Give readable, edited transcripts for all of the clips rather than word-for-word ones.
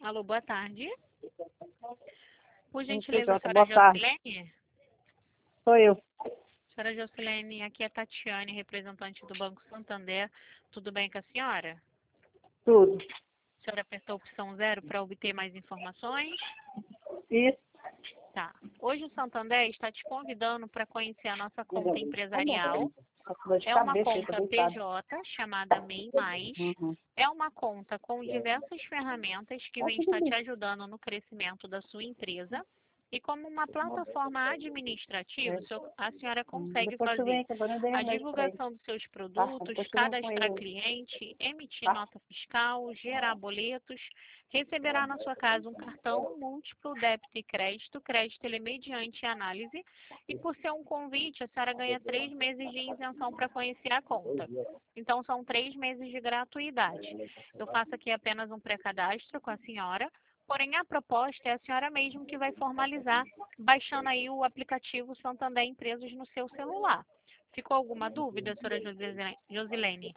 Alô, boa tarde. Por gentileza, PJ, senhora boa tarde. Jocilene? Sou eu. Senhora Jocilene, aqui é a Tatiane, representante do Banco Santander. Tudo bem com a senhora? Tudo. A senhora apertou a opção 0 para obter mais informações? Isso. Tá. Hoje o Santander está te convidando para conhecer a nossa conta empresarial. É uma conta PJ chamada MEI+. É uma conta com diversas ferramentas que vem estar te ajudando no crescimento da sua empresa. E como uma plataforma administrativa, a senhora consegue fazer a divulgação dos seus produtos, cadastrar cliente, emitir nota fiscal, gerar boletos, receberá na sua casa um cartão múltiplo débito e crédito. Crédito ele é mediante análise. E por ser um convite, a senhora ganha 3 meses de isenção para conhecer a conta. Então, são 3 meses de gratuidade. Eu faço aqui apenas um pré-cadastro com a senhora. Porém, a proposta é a senhora mesmo que vai formalizar, baixando aí o aplicativo Santander Empresas no seu celular. Ficou alguma dúvida, senhora Josilene?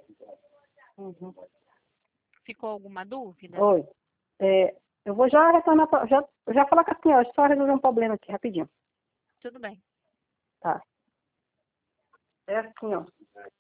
Ficou alguma dúvida? Oi. Eu vou já retornar, já falar com a senhora, só resolver um problema aqui, rapidinho. Tudo bem. Tá. É assim, ó.